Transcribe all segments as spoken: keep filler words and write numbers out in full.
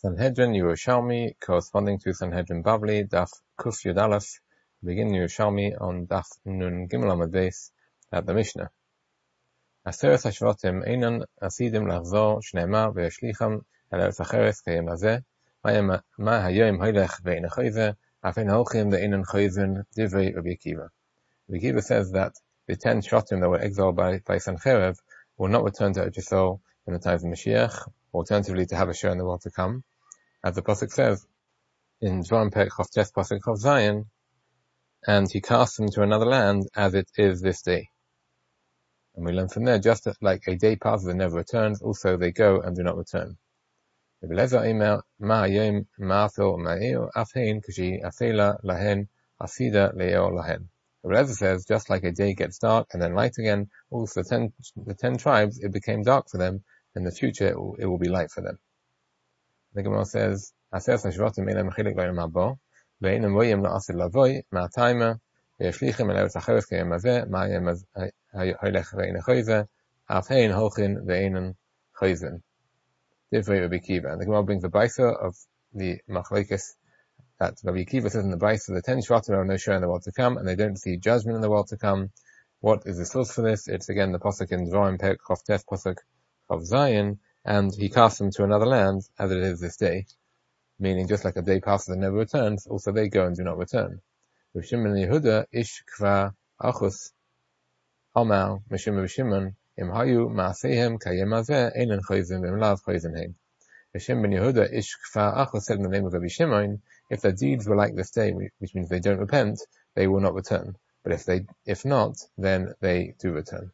Sanhedrin Yerushalmi, corresponding to Sanhedrin Bavli, Daf Kuf Yud Aleph, begin Yerushalmi on Daf Nun Gimel Amud Beis at the Mishnah. Aseret Hashvatim Einan Asidim Lachzor Shneimar Ve'Yashlicham El Eretz Acheres Kayem Hazeh Ma Hayom Hoylech Ve'ein Choyze Afein Holchim Ve'einan Choyzen Divrei Rabbi Akiva. Rabbi Akiva says that the ten Shvatim that were exiled by, by Sancherev will not return to Eretz Yisrael in the times of Mashiach, alternatively to have a share in the world to come. As the Pasuk says in Dvarim Perek Chavtes Pasuk Chav Zayin, and he cast them to another land as it is this day. And we learn from there, just like a day passes and never returns, also they go and do not return. Rabbi Eliezer Eimer, Ma Hayom Ma'afil Ma'ir Afhein Kashi Afela Lahen Asida Le'er Lahen. Rabbi Eliezer says, just like a day gets dark and then light again, also the ten, the ten tribes, it became dark for them. In the future, it will, it will be light for them. The Gemara says, Aseret Hashvatim Einan Mechilik V'Einam Haba, Ve'einam Royim La'asid Lavoi, Ma'atayma, Ve'Yashlichim El Eretz Acheres Kayem Hazeh, Ma'ayem Hoylech Ve'ein Choyze, Afhein Holchin Ve'einan Choyzen. Divrei Rabbi Akiva. And the Gemara brings the Baisa of the Machlekes that Rabbi Akiva says in the Baisa, the ten Shvatim have no share in the world to come, and they don't see judgment in the world to come. What is the source for this? It's again the Pasuk in Dvarim Perek Chavtes Pasuk of Zion, and he cast them to another land as it is this day, meaning just like a day passes and never returns, also they go and do not return. Rav Shimon Yehuda ish kva achus hamar mishim Rav Shimon im hayu ma'asehem kayem hazeh einan choyzin v'im lav choyzin heim. Rav Shimon Yehuda ish kva achus said in the name of Rabbi Shimon, if their deeds were like this day, which means they don't repent, they will not return. But if they, if not, then they do return.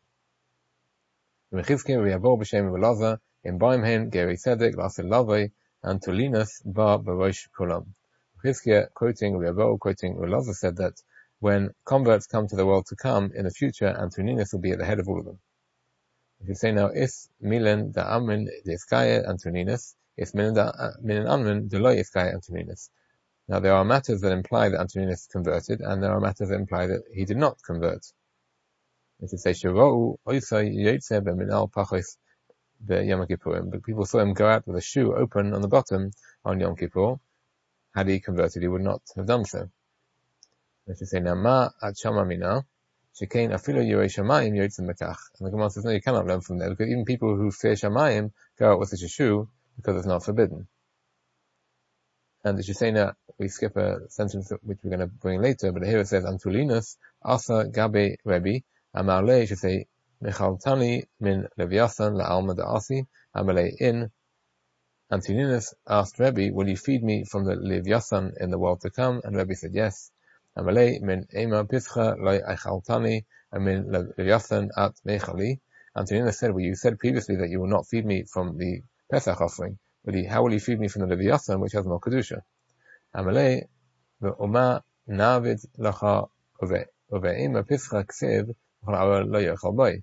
Mechizkim v'yavor b'shem v'laza in Baimhen, Geri Tzedek, Lasil Lavoi, and Tulinus Bar Barosh Kulam. Chizkiah, quoting Riyavo, quoting Ulaza, said that when converts come to the world to come in the future, Antoninus will be at the head of all of them. If you say now, Is Milen da Amin de Iskaya Antoninus, Is Milen da Amin de Lo Iskaya Antoninus. Now there are matters that imply that Antoninus converted, and there are matters that imply that he did not convert. If you say Shirou Oisa Yotze B'Minal Pachos the Yom Kippurim, but people saw him go out with a shoe open on the bottom on Yom Kippur. Had he converted, he would not have done so. Let's just say, now, ma at shama mina, shekain afilu yirei shamayim yotzim mekach. And the Gemara says, no, you cannot learn from there, because even people who fear shamayim go out with such a shoe, because it's not forbidden. And as you say now, we skip a sentence which we're going to bring later, but here it says, Antulinus, asa gabe Rebbe, amar le, should say, Mechaltani min Leviathan la'alma da'asi, amalei in. Antoninus asked Rebbe, will you feed me from the Leviathan in the world to come? And Rebbe said, yes. Amalei min ema pischa loy eichaltani, and min Leviathan at mechali. Antoninus said, well, you said previously that you will not feed me from the Pesach offering. But how will you feed me from the Leviathan, which has more kedusha? Amalei ve'oma navid lacha ove ema pischa ksev lo yochal boy.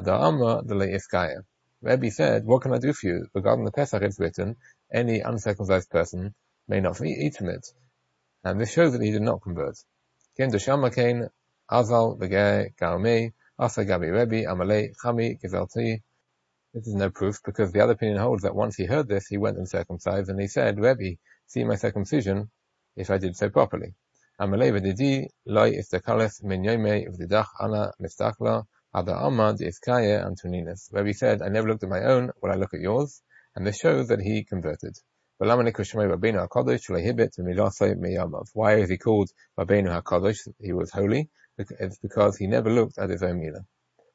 Rebbe said, what can I do for you? Regarding the Pesach, it's written, any uncircumcised person may not eat from it. And this shows that he did not convert. Ken Deshama Kain, Azal, Begay, Gaumei, Asa Gabi Rebbe, Amalei, Chami, Gizalti. This is no proof, because the other opinion holds that once he heard this, he went and circumcised, and he said, Rebbe, see my circumcision, if I did so properly. Amalei Vedidi, Loi Istakales, Min Yomei, Vdidach Ana, Nistakla, Ada Amad Iskaya Antoninus. Rebbe said, I never looked at my own, will I look at yours? And this shows that he converted. Why is he called Rabbeinu HaKadosh? He was holy. It's because he never looked at his own milah.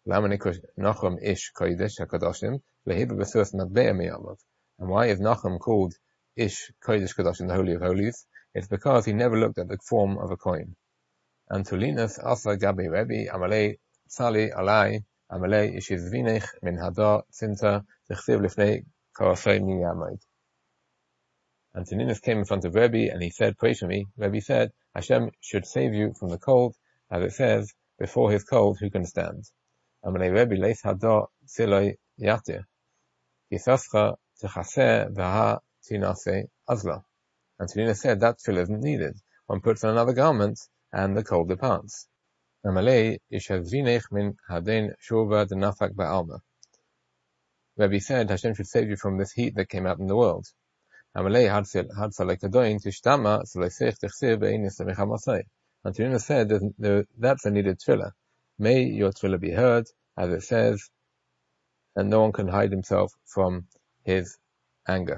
And why is Nachum called Ish Kodesh Kadoshim, the Holy of Holies? It's because he never looked at the form of a coin. Antoninus Asa Gabi Rebbe Amalei Sali alai amalei ishizvinech min hada tzinta tichsiv lifnei karasei miyamid. Antoninus came in front of Rebbe and he said, pray for me. Rebbe said, Hashem should save you from the cold, as it says, before his cold who can stand? Amalei Rebbe leis hada tziloi yatir kisascha tichaseh v'ha tinase azla. Antoninus said that tefillah isn't needed. One puts on another garment and the cold departs. Amalei ishazvinech min haden shova denafak ba'alma. Rebbe said Hashem should save you from this heat that came out in the world. Amalei hadsa lekadoin tishtama seleisech tichsir be'inis amichamasei. And Tanina said that that's a needed tefillah. May your tefillah be heard, as it says, and no one can hide himself from his anger.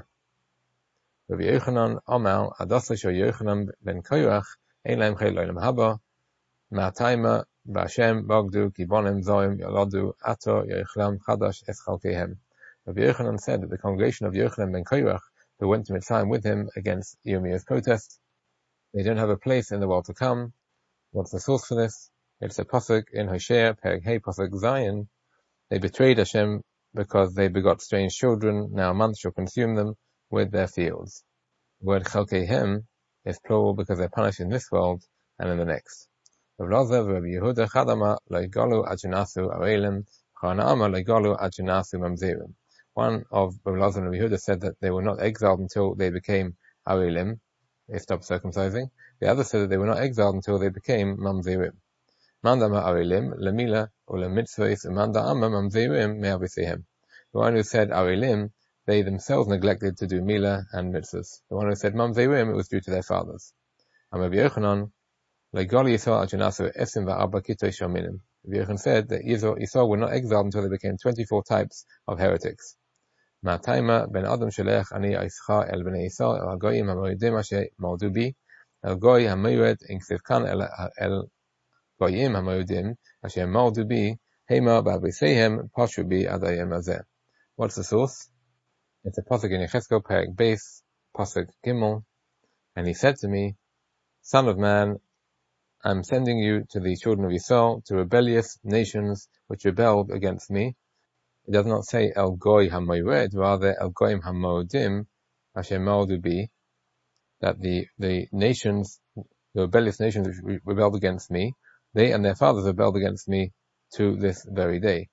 Rabbi Yochanan Omer Adasa Sho Yochanan ben Koyach Ein Laim Chel Olam Haba Ma'atayma B'Hashem Bogdu Gibonim Zoim Yolodu Ato Yochlam Chadash Es Chalkehem. Rabbi Yochanan said that the congregation of Yochanan ben Koyach, who went to Mitzrayim with him against Yirmiyah's protest, they don't have a place in the world to come. What's the source for this? It's a pasuk in Hosea, Perek Hey, pasuk Zion. They betrayed Hashem because they begot strange children. Now a month shall consume them with their fields. The word Chalkehem is plural because they're punished in this world and in the next. Rav Lozer v'Rabbi Yehuda Chadama lo yigalu ad shenasu arelim, Chana'ama lo yigalu ad shenasu mamzerim. One of Rav Lozer and Rabbi Yehuda said that they were not exiled until they became arelim, they stopped circumcising. The other said that they were not exiled until they became mamzerim. Mandama arelim lemila or lemitzvahs, and mandama mamzerim me'avisehem. The one who said arelim, they themselves neglected to do milah and mitzvahs. The one who said mamzerim, it was due to their fathers. And Rabbi Yochanan legal Yisrael ajenasu esim va'arba kitoi shominim. Rabbi Yochanan said that Yisrael were not exiled until they became twenty-four types of heretics. Ma'atayma ben adam shelech ani aischa el bnei Yisrael el hagoyim hamoedim asher moldu bi el goy hamoed in ksivkan el el goyim hamoedim asher moldu bi hema ba'avisehem pashu bi adayim azeh. What's the source? It's a pasuk in Yechezkel Perek Beis, pasuk Gimel, and he said to me, Son of man, I'm sending you to the children of Yisrael, to rebellious nations which rebelled against me. It does not say El Goy HaMoyred, rather El Goyim HaMoedim, Asher Moldu Bi, that the, the nations, the rebellious nations which rebelled against me, they and their fathers rebelled against me to this very day.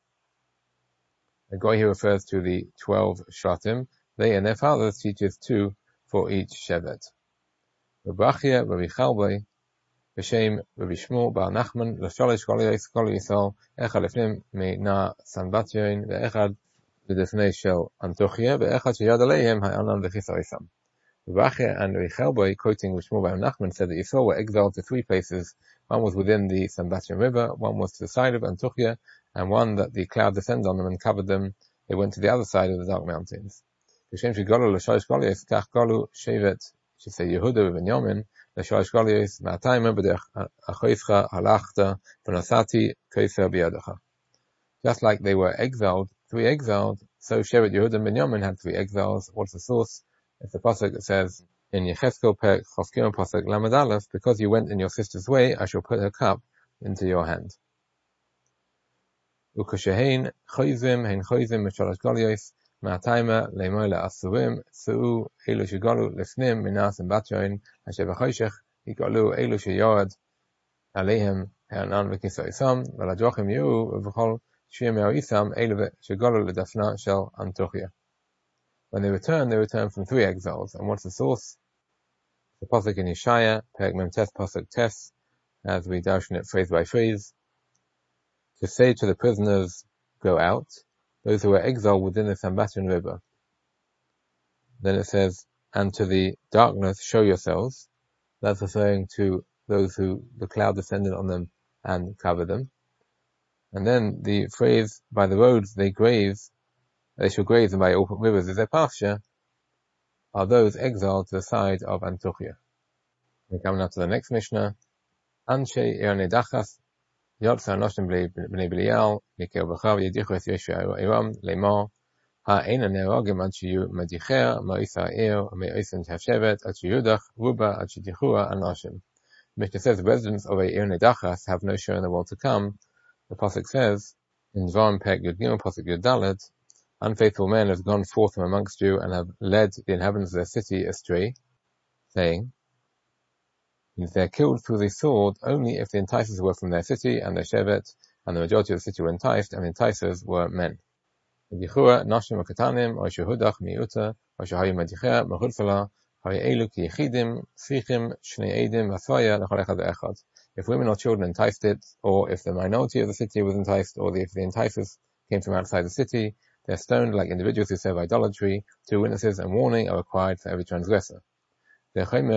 The Goy here refers to the twelve Shvatim. They and their fathers teaches two for each Shevet. Rabbi Achia, Rabbi Chalbai, B'Shem Rabbi Shmuel Bar Nachman, L'Sholish Kol Yisrael, Echad Lefnim Me'na Sanbatyon, Ve'echad L'Defnei Shel Antochia, Ve'echad Sheyad Aleihem Ha'anan V'Chisarisam. Rabbi Achia and Rabbi Chalbai, quoting Rabbi Shmuel Bar Nachman, said that Yisrael were exiled to three places. One was within the Sanbatyon River, one was to the side of Antochia, and one that the cloud descended on them and covered them. They went to the other side of the dark mountains. B'Shem Shegolu L'Sholish Kol Yisrael, Kach Golu Shevet, she said Yehuda v'Benyamin, L'Sholish Kol Yisrael, Ma'atayma b'Derech Achoischa Halachta v'Nosati Keiser b'Yadecha. Just like they were exiled, three exiled, so Shevet Yehuda and Benyamin had three exiles. What's the source? It's the pasuk that says in Yechezkel Perek Chofkim pasuk Lamed Aleph, because you went in your sister's way, I shall put her cup into your hand. Ukoshehein choizim hein choizim L'Sholish Kol Yisrael, Ma'atayma le'moy le'asurim su'u elu shegalu lefnim minas and batyoin asher v'choshech yigalu elu sheyorad aleihem ha'anan v'kisoisam v'ladrochim yi'u v'chol shiyem ya'isam elu shegalu ledafna shel Antochia. When they return, they return from three exiles. And what's the source? The pasuk in Yeshaya, Perek Mem Tes pasuk Tes, as we darshan it phrase by phrase, to say to the prisoners, go out, those who were exiled within the Sanbatyon River. Then it says, and to the darkness show yourselves. That's referring to those who the cloud descended on them and covered them. And then the phrase, by the roads they graze, they shall graze, and by open rivers is their pasture, are those exiled to the side of Antochia. We come now to the next Mishnah. Anshe Ernedachas Yotza Noshim Bnei Belial, Nikel B'chav Yedichu Es Yeshua Eram, Lemor, Ha'ena Nerogim Ad Shiyu Medicher, Ma'isa Eir, Me'isen Tavshevet, Ad Shiyudach, Ruba, Ad Shidichua, Anoshim. Mishnah says the residents of a Ernedachas have no share in the world to come. The pasuk says, in Dvarim Perek Yud Gimel, pasuk Yud Dalet, unfaithful men have gone forth from amongst you and have led the inhabitants of their city astray, saying, if they are killed through the sword only if the enticers were from their city and their shevet, and the majority of the city were enticed, and the enticers were men. Yedichua, Noshim Akatanim, or Shehudach Miuta, or Shehayu Medicher, Mechudfala, Hayu Elu Ki Yechidim, Sfichim, Shnei Eidim, Vasvaya, Lechol Echad Ve'echad. If women or children enticed it, or if the minority of the city was enticed, or if the enticers came from outside the city, They are stoned like individuals who serve idolatry. Two witnesses and warning are required for every transgressor. There's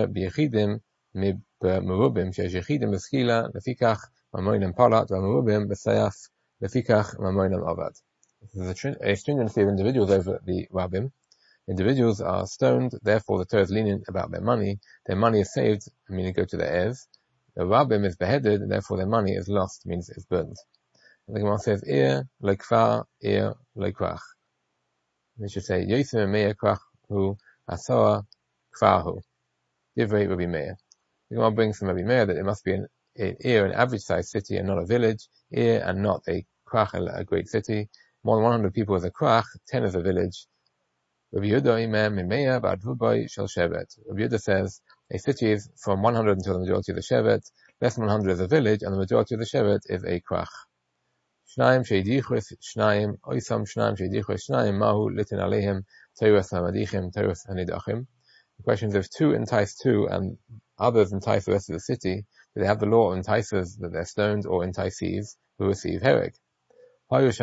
a stringency of individuals over the rabbim. Individuals are stoned, therefore the Torah is lenient about their money. Their money is saved, meaning go to their heirs. The rabbim is beheaded, therefore their money is lost, means it's burned. The Gemara says, Ir, lekvar, ir, lekrach. We should say, Yosem meir krach hu, asoa, kvarhu. Divrei Rabbi Meir. The Gemara brings from Rabbi Meir that it must be an, an Ir, an average-sized city, and not a village. Ir, and not a krach, a great city. More than one hundred people is a krach, ten is a village. Rabbi Yehuda Imam Mimeya Bad Vubai Shel Shevet. Rabbi Yehuda says a city is from one hundred until the majority of the Shevet. Less than one hundred is a village, and the majority of the Shevet is a krach. Shnaim Sheidichus Shnaim Oisam Shnaim Sheidichus Shnaim Mahu Litin Aleihim Teirus Hamadichim Teirus Hanidachim. The question is, if two entice two and others entice the rest of the city, do they have the law of enticers that they're stoned, or enticees who receive hereg? If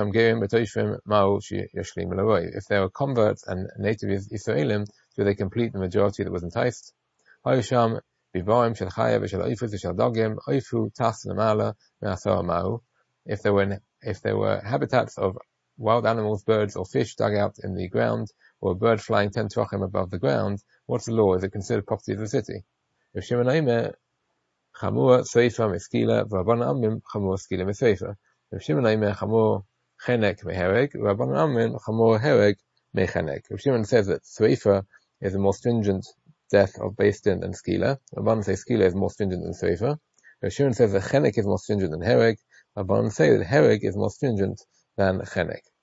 they were converts and native Israelim, do they complete the majority that was enticed? If there were if there were habitats of wild animals, birds or fish dug out in the ground, or a bird flying ten tvachim above the ground, what's the law? Is it considered property of the city? If Shimon Aimer Chamur Seifa Meskila V'Rabban Amrim Chamur Skila Meseifa. If Shimon Aimer Chamur Chenek Mehereg, Rabban Amrin Chamur Hereg Mechenek. If Shimon says that Seifa is a more stringent death of Beis Din than Skila, Rabban say Skila is more stringent than Seifa. If Shimon says that Chenek is more stringent than Hereg, Rabban say that Hereg is more stringent than Chenek.